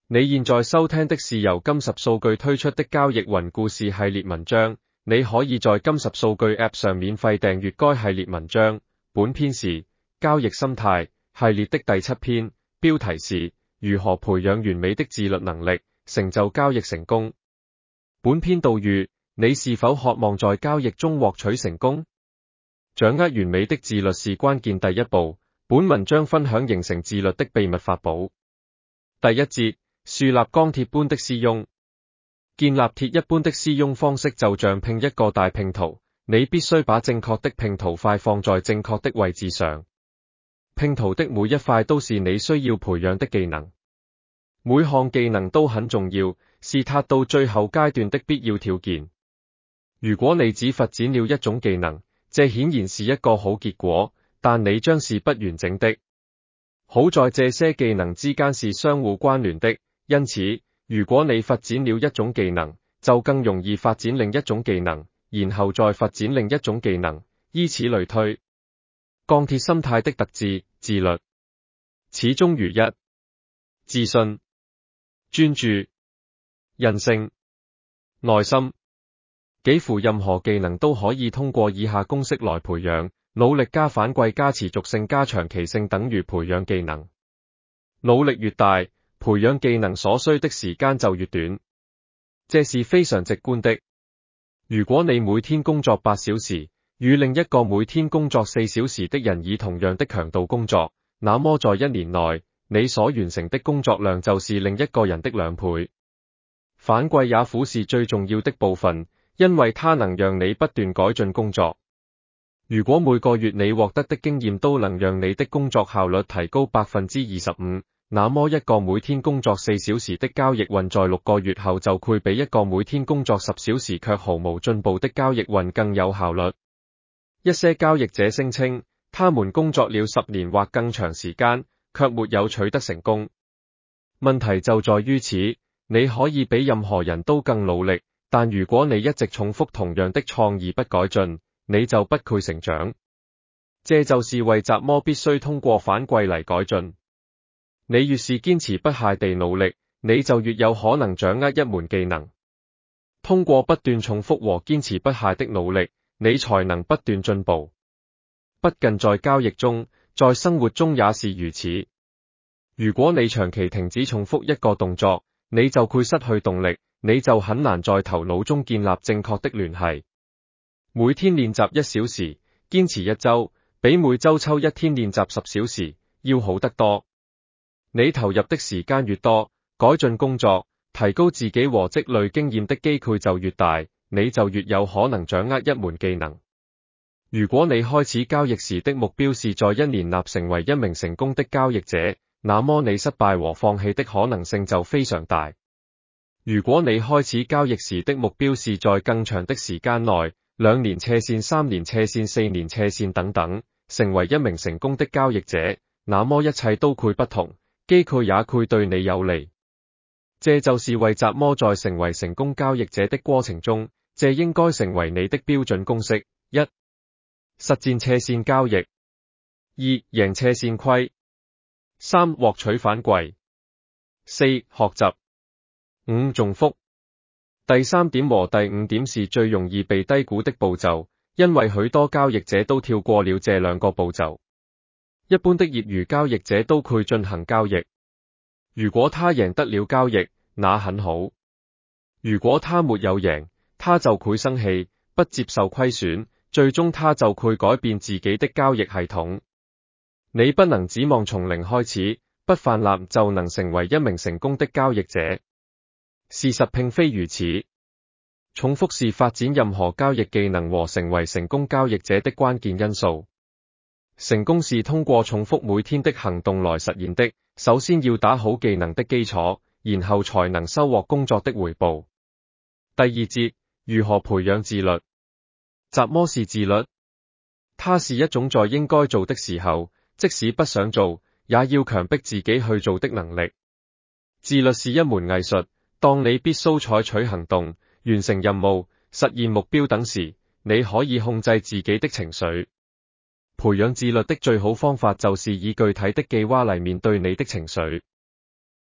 你現在收聽的是由金十數據推出的交易雲故事系列文章，你可以在金十數據 App 上免費訂閱該系列文章。本篇是交易心態系列的第7篇，標題是如何培養完美的自律能力，成就交易成功。本篇導語：你是否渴望在交易中獲取成功？掌握完美的自律是關鍵第一步。本文章分享形成自律的秘密法寶。第一節：樹立鋼鐵般的絲絨。建立鐵一般的絲絨方式就像拼一個大拼圖，你必須把正確的拼圖塊放在正確的位置上。拼圖的每一塊都是你需要培養的技能，每項技能都很重要，是達到最後階段的必要條件。如果你只發展了一種技能，這顯然是一個好結果，但你將是不完整的。好在這些技能之間是相互關聯的，因此，如果你發展了一種技能，就更容易發展另一種技能，然後再發展另一種技能，依此類推。鋼鐵心態的特質：自律，始終如一，自信、專注、韌性、耐心。幾乎任何技能都可以通過以下公式來培養：努力加反饋加持續性加長期性等於培養技能。努力越大，培養技能所需的時間就越短。這是非常直觀的。如果你每天工作8小時，與另一個每天工作4小時的人以同樣的強度工作，那麼在1年內，你所完成的工作量就是另一個人的2倍。反饋也符是最重要的部分，因為它能讓你不斷改進工作。如果每個月你獲得的經驗都能讓你的工作效率提高25%，那麼一個每天工作4小時的交易員在6個月後就會比一個每天工作10小時卻毫無進步的交易員更有效率。一些交易者聲稱，他們工作了10年或更長時間，卻沒有取得成功。問題就在於此，你可以比任何人都更努力，但如果你一直重複同樣的錯而不改進，你就不配成長。這就是為什麼必須通過反饋嚟改進。你越是堅持不懈地努力，你就越有可能掌握一門技能。通過不斷重複和堅持不懈的努力，你才能不斷進步。不僅在交易中，在生活中也是如此。如果你長期停止重複一個動作，你就會失去動力，你就很難在頭腦中建立正確的聯繫。每天練習1小時，堅持1周，比每周抽1天練習10小時，要好得多。你投入的時間越多，改進工作，提高自己和積累經驗的機會就越大，你就越有可能掌握一門技能。如果你開始交易時的目標是在1年內成為一名成功的交易者，那麼你失敗和放棄的可能性就非常大。如果你開始交易時的目標是在更長的時間內，2年斜線、3年斜線、4年斜線等等，成為一名成功的交易者，那麼一切都會不同，機會也會對你有利。這就是為什麼在成為成功交易者的過程中，這應該成為你的標準公式。1. 實戰斜線交易。2. 贏斜線虧。3. 獲取反饋。4. 學習。5. 重複。第3點和第5點是最容易被低估的步驟，因為許多交易者都跳過了這2個步驟。一般的業餘交易者都會進行交易。如果他贏得了交易，那很好。如果他沒有贏，他就會生氣，不接受虧損，最終他就會改變自己的交易系統。你不能指望從零開始，不泛濫就能成為一名成功的交易者。事實並非如此。重複是發展任何交易技能和成為成功交易者的關鍵因素。成功是通過重複每天的行動來實現的。首先要打好技能的基礎，然後才能收穫工作的回報。第2節：如何培養自律？什麼是自律？它是一種在應該做的時候，即使不想做，也要強迫自己去做的能力。自律是一門藝術，當你必須採取行動、完成任務、實現目標等時，你可以控制自己的情緒。培養自律的最好方法就是以具體的計劃嚟面對你的情緒。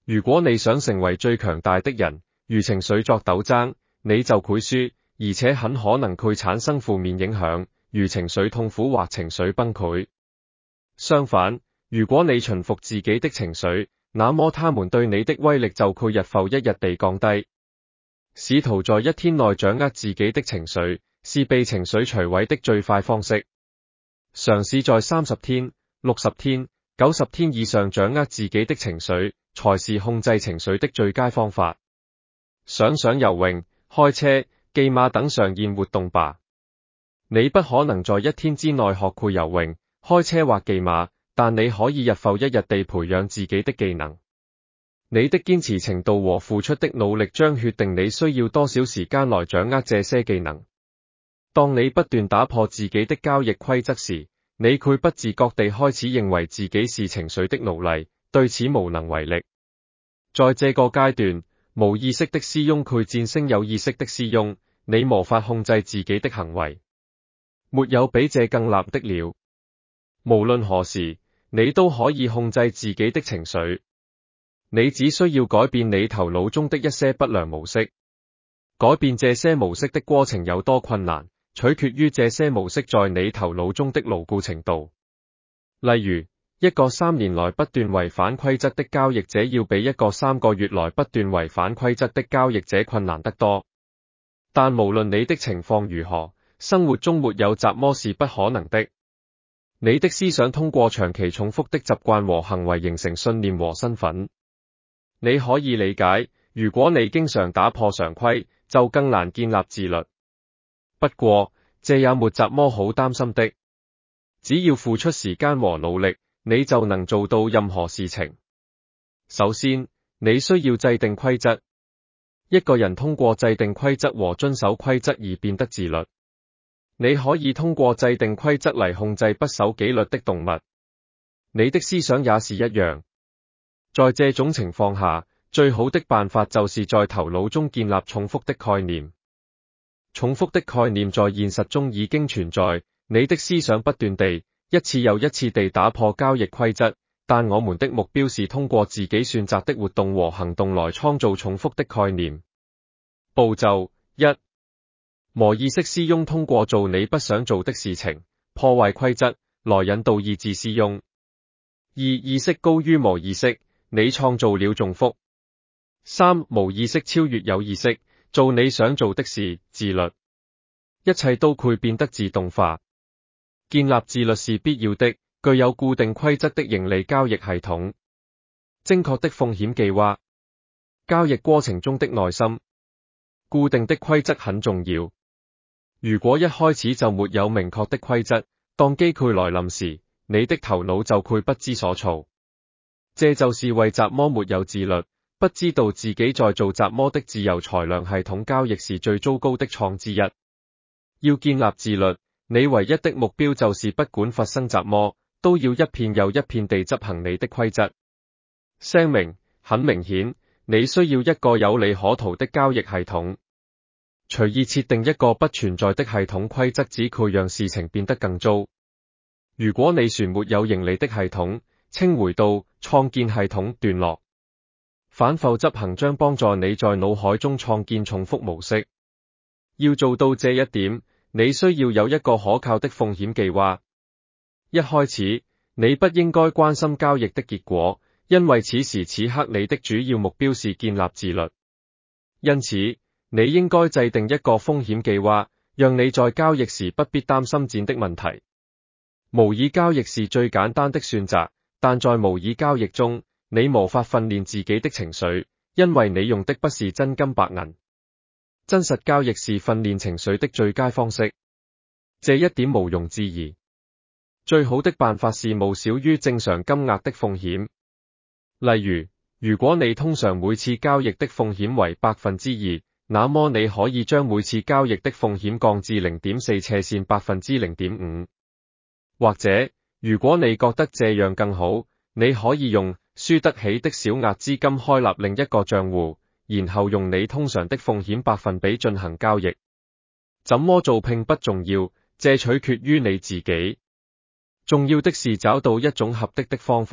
如果你想成為最強大的人，如情緒作鬥爭，你就會輸，而且很可能會產生負面影響，如情緒痛苦或情緒崩潰。相反，如果你馴服自己的情緒，那麼他們對你的威力就會日復一日地降低。試圖在一天內掌握自己的情緒，是被情緒摧毀的最快方式。嘗試在30天、60天、90天以上掌握自己的情緒，才是控制情緒的最佳方法。想想游泳、開車、騎馬等常見活動吧。你不可能在一天之內學會游泳、開車或騎馬，但你可以日復一日地培養自己的技能。你的堅持程度和付出的努力將決定你需要多少時間來掌握這些技能。當你不斷打破自己的交易規則時，你會不自覺地開始認為自己是情緒的奴隸，對此無能為力。在這個階段，無意識的師翁會戰勝有意識的師翁，你無法控制自己的行為。沒有比這更難的了。無論何時，你都可以控制自己的情緒。你只需要改變你頭腦中的一些不良模式。改變這些模式的過程有多困難，取決於這些模式在你頭腦中的牢固程度。例如，一個3年來不斷違反規則的交易者要比一個3個月來不斷違反規則的交易者困難得多。但無論你的情況如何，生活中沒有雜麼是不可能的。你的思想通過長期重複的習慣和行為形成信念和身份。你可以理解，如果你經常打破常規，就更難建立自律。不過，這也沒什麼好擔心的。只要付出時間和努力，你就能做到任何事情。首先，你需要制定規則。一個人通過制定規則和遵守規則而變得自律。你可以通過制定規則嚟控制不守紀律的動物。你的思想也是一樣。在這種情況下，最好的辦法就是在頭腦中建立重複的概念。重複的概念在現實中已經存在，你的思想不斷地一次又一次地打破交易規則，但我們的目標是通過自己選擇的活動和行動來創造重複的概念。步驟1：無意識師翁通過做你不想做的事情，破壞規則，來引導意志師翁。2: 意識高於無意識，你創造了重複。3: 無意識超越有意識，做你想做的事，自律。一切都會變得自動化。建立自律是必要的，具有固定規則的盈利交易系統。正確的風險計劃。交易過程中的耐心。固定的規則很重要。如果一開始就沒有明確的規則，當機會來臨時，你的頭腦就會不知所措。這就是為什麼沒有自律，不知道自己在做什麼的自由裁量系統交易是最糟糕的創之一。要建立自律，你唯一的目標就是不管發生什麼，都要一片又一片地執行你的規則。聲明：很明顯，你需要一個有利可圖的交易系統。隨意設定一個不存在的系統規則，只會讓事情變得更糟。如果你選沒有盈利的系統，請回到創建系統段落。反復執行將幫助你在腦海中創建重複模式。要做到這一點，你需要有一個可靠的風險計劃。一開始，你不應該關心交易的結果，因為此時此刻你的主要目標是建立自律。因此，你應該制定一個風險計劃，讓你在交易時不必擔心錢的問題。模擬交易是最簡單的選擇，但在模擬交易中，你無法訓練自己的情緒，因為你用的不是真金白銀。真實交易是訓練情緒的最佳方式，這一點毋庸置疑。最好的辦法是無小於正常金額的風險。例如，如果你通常每次交易的風險為 2%， 那麼你可以將每次交易的風險降至 0.4% 0.5%。或者，如果你覺得這樣更好，你可以用輸得起的小額資金開立另一個賬戶，然後用你通常的風險百分比進行交易。怎麼做並不重要，這取決於你自己。重要的是找到一種合適的方法，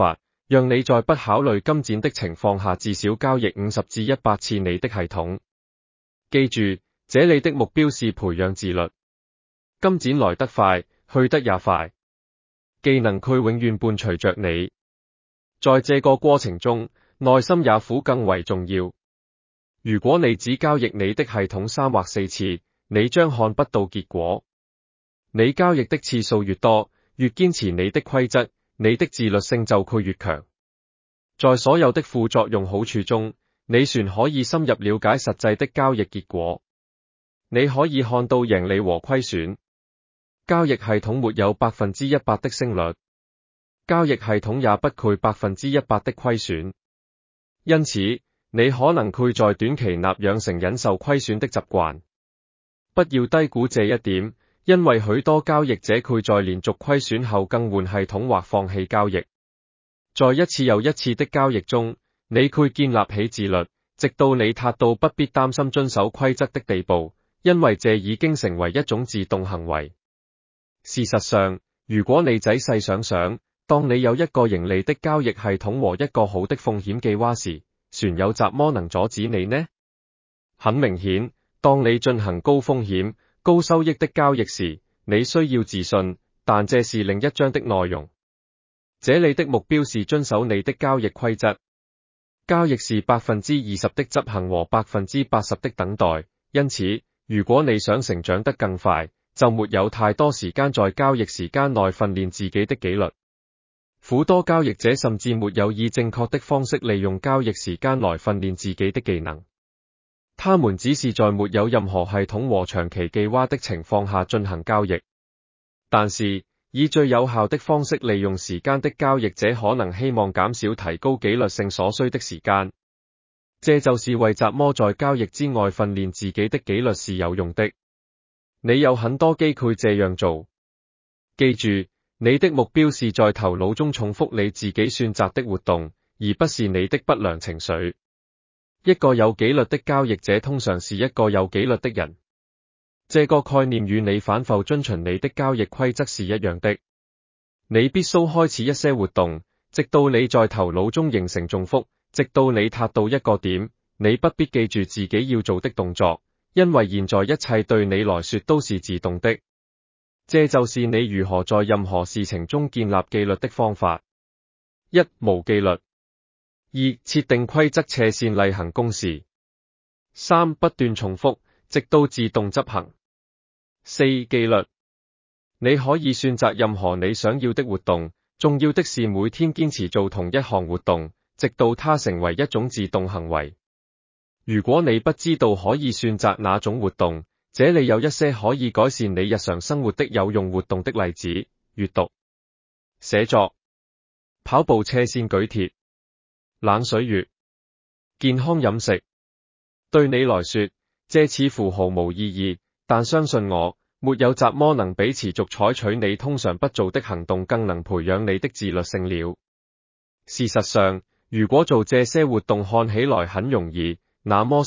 讓你在不考慮金錢的情況下至少交易50至100次你的系統。記住，這裏的目標是培養自律。金錢來得快，去得也快。技能佢永遠伴隨着你。在這個過程中，耐心也苦更為重要。如果你只交易你的系統3或4次，你將看不到結果。你交易的次數越多，越堅持你的規則，你的自律性就會越強。在所有的副作用好處中，你船可以深入了解實際的交易結果。你可以看到贏利和虧損。交易系統沒有100%的勝率，交易系統也不配100%的虧損。因此，你可能會在短期內養成忍受虧損的習慣。不要低估這一點，因為許多交易者會在連續虧損後更換系統或放棄交易。在一次又一次的交易中，你會建立起自律，直到你達到不必擔心遵守規則的地步，因為這已經成為一種自動行為。事實上，如果你仔細想想，當你有一個盈利的交易系統和一個好的風險計劃時，船有怎麼能阻止你呢？很明顯，當你進行高風險、高收益的交易時，你需要自信，但這是另一章的內容。這裏的目標是遵守你的交易規則。交易是20%的執行和80%的等待，因此，如果你想成長得更快，就沒有太多時間在交易時間內訓練自己的紀律。許多交易者甚至沒有以正確的方式利用交易時間來訓練自己的技能。他們只是在沒有任何系統和長期計劃的情況下進行交易。但是，以最有效的方式利用時間的交易者可能希望減少提高紀律性所需的時間。這就是為怎麼在交易之外訓練自己的紀律是有用的。你有很多機會這樣做。記住，你的目標是在頭腦中重複你自己選擇的活動，而不是你的不良情緒。一個有紀律的交易者通常是一個有紀律的人。這個概念與你反覆遵循你的交易規則是一樣的。你必須開始一些活動，直到你在頭腦中形成重複，直到你達到一個點。你不必記住自己要做的動作，因為現在一切對你來說都是自動的。這就是你如何在任何事情中建立紀律的方法。1. 無紀律。2. 設定規則斜線例行公事。3. 不斷重複，直到自動執行。4. 紀律。你可以選擇任何你想要的活動，重要的是每天堅持做同一項活動，直到它成為一種自動行為。如果你不知道可以選擇哪種活動，這裏有一些可以改善你日常生活的有用活動的例子：閱讀、寫作、跑步斜線舉鐵、冷水浴、健康飲食。對你來說，這似乎毫無意義，但相信我，沒有怎麼能比持續採取你通常不做的行動更能培養你的自律性了。事實上，如果做這些活動看起來很容易，那麼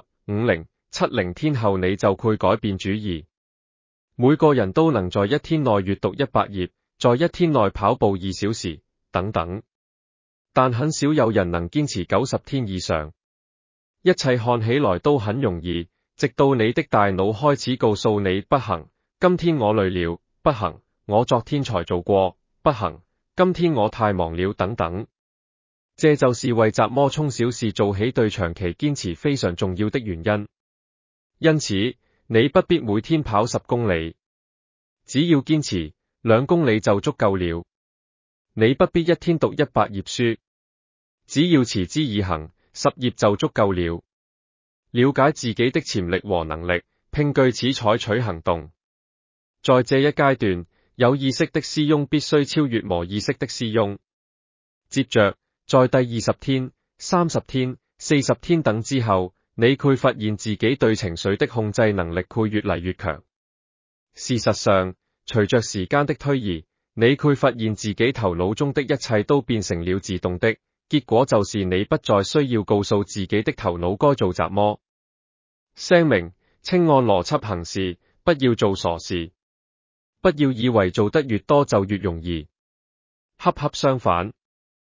30、50、70天後你就會改變主意。每個人都能在一天內閱讀100頁，在一天內跑步2小時，等等。但很少有人能堅持90天以上。一切看起來都很容易，直到你的大腦開始告訴你不行，今天我累了，不行，我昨天才做過，不行，今天我太忙了，等等。這就是為怎麼從小事做起對長期堅持非常重要的原因。因此，你不必每天跑10公里，只要堅持2公里就足夠了。你不必一天讀100頁書，只要持之以恆10頁就足夠了。了解自己的潛力和能力，並據此採取行動。在這一階段，有意識的施庸必須超越無意識的施庸。接着，在第20天、30天、40天等之後，你會發現自己對情緒的控制能力會越嚟越強。事實上，隨着時間的推移，你會發現自己頭腦中的一切都變成了自動的，結果就是你不再需要告訴自己的頭腦該做什麼。聲明：請按邏輯行事，不要做傻事。不要以為做得越多就越容易。恰恰相反。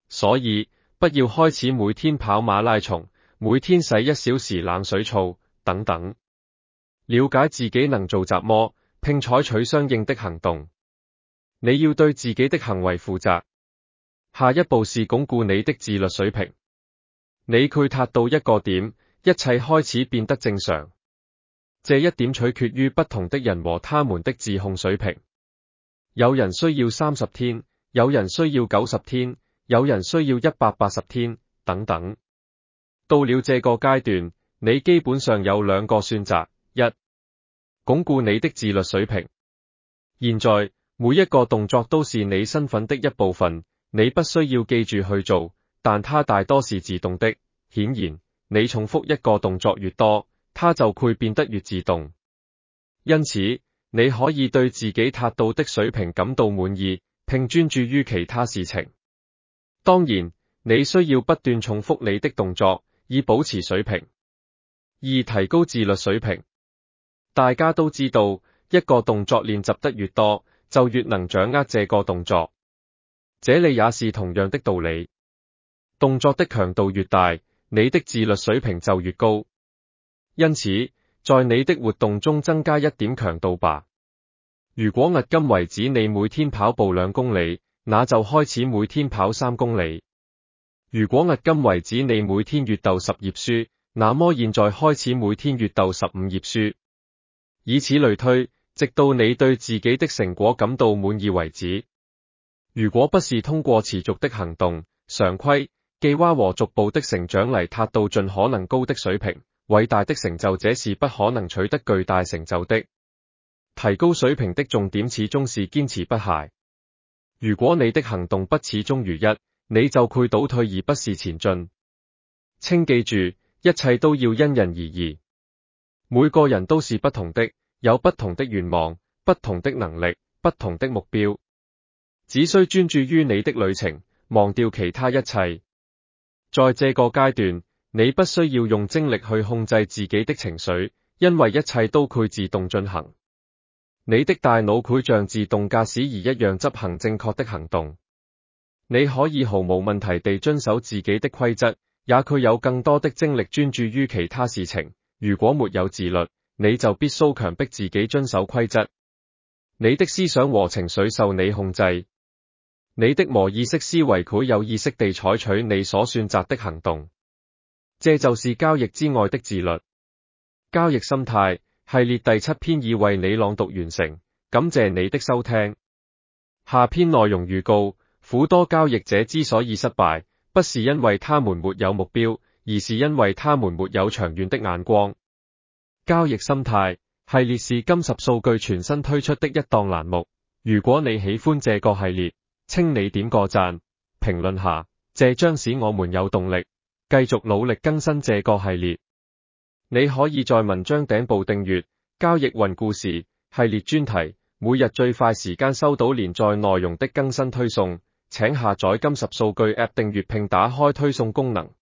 所以，不要開始每天跑馬拉松，每天洗1小時冷水澡，等等。了解自己能做什麼，並採取相應的行動。你要對自己的行為負責。下一步是鞏固你的自律水平。你攰達到一個點，一切開始變得正常。這一點取決於不同的人和他們的自控水平。有人需要30天，有人需要90天，有人需要180天，等等。到了這個階段，你基本上有2個選擇：一、鞏固你的自律水平。現在，每一個動作都是你身份的一部分，你不需要記住去做，但它大多是自動的。顯然，你重複一個動作越多，它就會變得越自動。因此，你可以對自己達到的水平感到滿意，並專注於其他事情。當然，你需要不斷重複你的動作，以保持水平。2、提高自律水平。大家都知道，一個動作練習得越多，就越能掌握這個動作。這裡也是同樣的道理。動作的強度越大，你的自律水平就越高。因此，在你的活動中增加一點強度吧。如果迄今為止你每天跑步2公里，那就開始每天跑3公里。如果迄今為止你每天閱讀10頁書，那麼現在開始每天閱讀15頁書。以此類推，直到你對自己的成果感到滿意為止。如果不是通過持續的行動、常規、計劃和逐步的成長嚟達到盡可能高的水平，偉大的成就者是不可能取得巨大成就的。提高水平的重點始終是堅持不懈。如果你的行動不始終如一，你就會倒退而不是前進。請記住，一切都要因人而異。每個人都是不同的，有不同的願望、不同的能力、不同的目標。只需專注於你的旅程，忘掉其他一切。在這個階段，你不需要用精力去控制自己的情緒，因為一切都會自動進行。你的大腦會像自動駕駛儀一樣執行正確的行動。你可以毫無問題地遵守自己的規則，也具有更多的精力專注於其他事情。如果沒有自律，你就必須強迫自己遵守規則。你的思想和情緒受你控制。你的無意識思維會有意識地採取你所選擇的行動。這就是交易之外的自律。交易心態系列第7篇已為你朗讀完成，感謝你的收聽。下篇內容預告：許多交易者之所以失敗，不是因為他們沒有目標，而是因為他們沒有長遠的眼光。交易心態系列是金十數據全新推出的一檔欄目。如果你喜歡這個系列，請你點個讚，評論下，這將使我們有動力繼續努力更新這個系列。你可以在文章頂部訂閱交易雲故事系列專題，每日最快時間收到連載內容的更新推送。請下載金十數據 App 訂閱並打開推送功能。